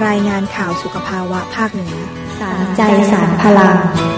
รายงานข่าวสุขภาวะภาคเหนือสารใจสารพลัง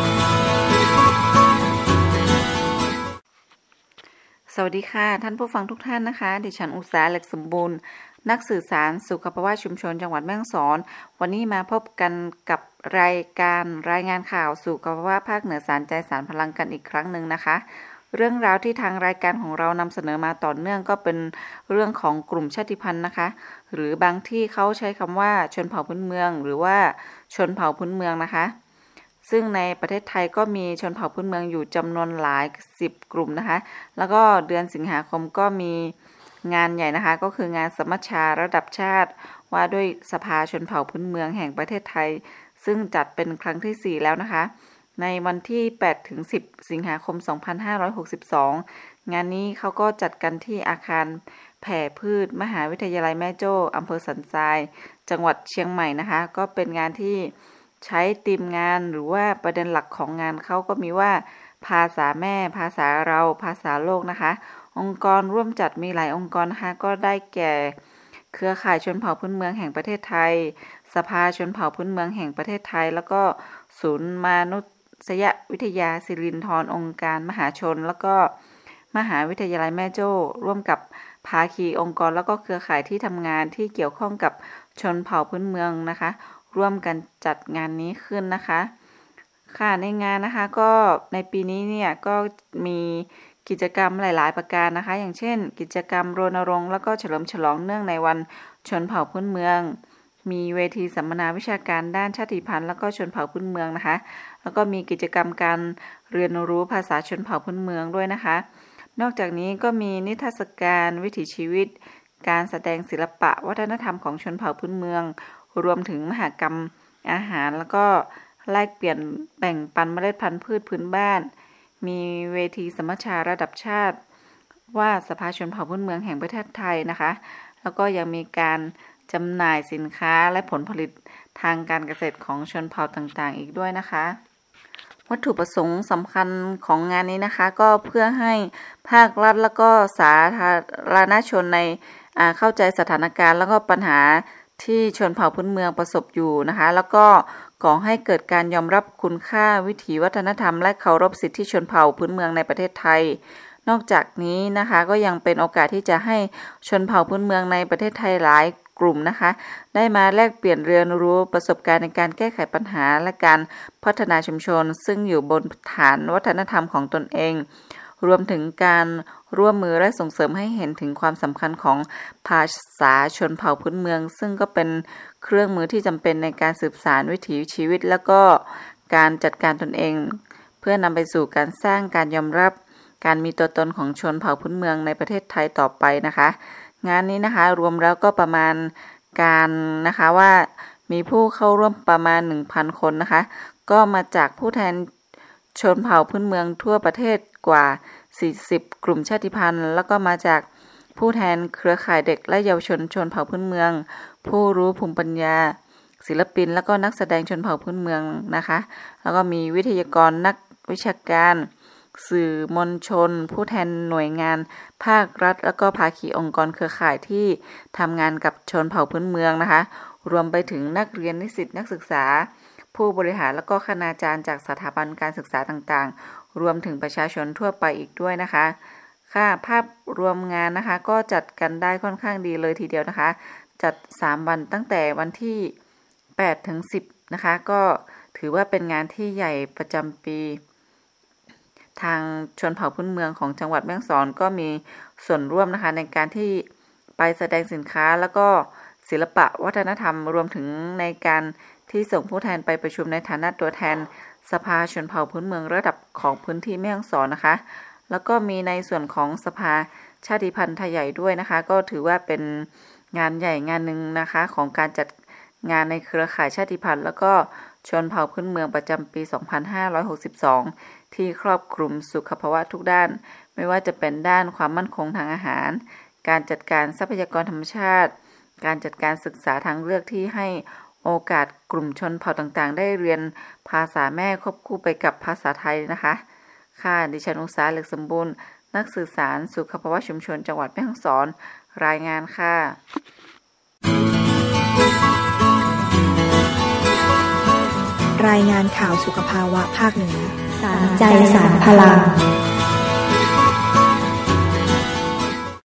สวัสดีค่ะท่านผู้ฟังทุกท่านนะคะดิฉันอุษาเหล็กสมบูรณ์นักสื่อสารสุขภาวะชุมชนจังหวัดแม่ฮ่องสอนวันนี้มาพบกันกับรายงานข่าวสุขภาวะภาคเหนือสารใจสารพลังกันอีกครั้งหนึ่งนะคะเรื่องราวที่ทางรายการของเรานำเสนอมาต่อเนื่องก็เป็นเรื่องของกลุ่มชาติพันธุ์นะคะหรือบางที่เขาใช้คำว่าชนเผ่าพื้นเมืองหรือว่าชนเผ่าพื้นเมืองนะคะซึ่งในประเทศไทยก็มีชนเผ่าพื้นเมืองอยู่จำนวนหลาย10กลุ่มนะคะแล้วก็เดือนสิงหาคมก็มีงานใหญ่นะคะก็คืองานสมัชชาระดับชาติว่าด้วยสภาชนเผ่าพื้นเมืองแห่งประเทศไทยซึ่งจัดเป็นครั้งที่4แล้วนะคะในวันที่8ถึง10สิงหาคม2562งานนี้เขาก็จัดกันที่อาคารแผ่พืชมหาวิทยาลัยแม่โจ้อำเภอสันทรายจังหวัดเชียงใหม่นะคะก็เป็นงานที่ใช้ธีมงานหรือว่าประเด็นหลักของงานเขาก็มีว่าภาษาแม่ภาษาเราภาษาโลกนะคะองค์กรร่วมจัดมีหลายองค์กรนะคะก็ได้แก่เครือข่ายชนเผ่าพื้นเมืองแห่งประเทศไทยสภาชนเผ่าพื้นเมืองแห่งประเทศไทยแล้วก็ศูนย์มนุษยวิทยาศิรินธรองค์การมหาชนแล้วก็มหาวิทยาลัยแม่โจ้ร่วมกับภาคีองค์กรแล้วก็เครือข่ายที่ทำงานที่เกี่ยวข้องกับชนเผ่าพื้นเมืองนะคะร่วมกันจัดงานนี้ขึ้นนะคะค่ะในงานนะคะก็ในปีนี้เนี่ยก็มีกิจกรรมหลายๆประการนะคะอย่างเช่นกิจกรรมรณรงค์แล้วก็เฉลิมฉลองเนื่องในวันชนเผ่าพื้นเมืองมีเวทีสัมมนาวิชาการด้านชาติพันธุ์แล้วก็ชนเผ่าพื้นเมืองนะคะแล้วก็มีกิจกรรมการเรียนรู้ภาษาชนเผ่าพื้นเมืองด้วยนะคะนอกจากนี้ก็มีนิทรรศการวิถีชีวิตการแสดงศิลปะวัฒนธรรมของชนเผ่าพื้นเมืองรวมถึงมหกรรมอาหารแล้วก็แลกเปลี่ยนแบ่งปันเมล็ดพันธุ์พืชพื้นบ้านมีเวทีสมัชชาระดับชาติว่าสภาชนเผ่าพื้นเมืองแห่งประเทศไทยนะคะแล้วก็ยังมีการจำหน่ายสินค้าและผลผลิตทางการเกษตรของชนเผ่าต่างๆอีกด้วยนะคะวัตถุประสงค์สำคัญของงานนี้นะคะก็เพื่อให้ภาครัฐแล้วก็สาธารณชนในเข้าใจสถานการณ์แล้วก็ปัญหาที่ชนเผ่าพื้นเมืองประสบอยู่นะคะแล้วก็ก่อให้เกิดการยอมรับคุณค่าวิถีวัฒนธรรมและเคารพสิทธิชนเผ่าพื้นเมืองในประเทศไทยนอกจากนี้นะคะก็ยังเป็นโอกาสที่จะให้ชนเผ่าพื้นเมืองในประเทศไทยหลายกลุ่มนะคะได้มาแลกเปลี่ยนเรียนรู้ประสบการณ์ในการแก้ไขปัญหาและการพัฒนาชุมชนซึ่งอยู่บนฐานวัฒนธรรมของตนเองรวมถึงการร่วมมือและส่งเสริมให้เห็นถึงความสำคัญของภาษาชนเผ่าพื้นเมืองซึ่งก็เป็นเครื่องมือที่จำเป็นในการสืบสานวิถีชีวิตแล้วก็การจัดการตนเองเพื่อนำไปสู่การสร้างการยอมรับการมีตัวตนของชนเผ่าพื้นเมืองในประเทศไทยต่อไปนะคะงานนี้นะคะรวมแล้วก็ประมาณการนะคะว่ามีผู้เข้าร่วมประมาณ 1,000 คนนะคะก็มาจากผู้แทนชนเผ่าพื้นเมืองทั่วประเทศกว่า40กลุ่มชาติพันธุ์แล้วก็มาจากผู้แทนเครือข่ายเด็กและเยาวชนชนเผ่าพื้นเมืองผู้รู้ภูมิปัญญาศิลปินแล้วก็นักแสดงชนเผ่าพื้นเมืองนะคะแล้วก็มีวิทยากรนักวิชาการสื่อมวลชนผู้แทนหน่วยงานภาครัฐแล้วก็ภาคีองค์กรเครือข่ายที่ทำงานกับชนเผ่าพื้นเมืองนะคะรวมไปถึงนักเรียนนิสิตนักศึกษาผู้บริหารแล้วก็คณาจารย์จากสถาบันการศึกษาต่างๆรวมถึงประชาชนทั่วไปอีกด้วยนะคะค่ะภาพรวมงานนะคะก็จัดกันได้ค่อนข้างดีเลยทีเดียวนะคะจัด3วันตั้งแต่วันที่8ถึง10นะคะก็ถือว่าเป็นงานที่ใหญ่ประจำปีทางชนเผ่าพื้นเมืองของจังหวัดแม่ฮ่องสอนก็มีส่วนร่วมนะคะในการที่ไปแสดงสินค้าแล้วก็ศิลปะวัฒนธรรมรวมถึงในการที่ส่งผู้แทนไปประชุมในฐานะตัวแทนสภาชนเผ่าพื้นเมืองระดับของพื้นที่แม่ฮ่องสอนนะคะแล้วก็มีในส่วนของสภาชาติพันธุ์ไทยใหญ่ด้วยนะคะก็ถือว่าเป็นงานใหญ่งานหนึ่งนะคะของการจัดงานในเครือข่ายชาติพันธุ์แล้วก็ชนเผ่าพื้นเมืองประจำปี2562ที่ครอบคลุมสุขภาวะทุกด้านไม่ว่าจะเป็นด้านความมั่นคงทางอาหารการจัดการทรัพยากรธรรมชาติการจัดการศึกษาทางเลือกที่ให้โอกาสกลุ่มชนเผ่าต่างๆได้เรียนภาษาแม่ควบคู่ไปกับภาษาไทยนะคะค่ะดิฉันอุษาเหล็กสมบูรณ์นักสื่อสารสุขภาวะชุมชนจังหวัดแม่ฮ่องสอนรายงานค่ะรายงานข่าวสุขภาวะภาคเหนือสารใจสารพลัง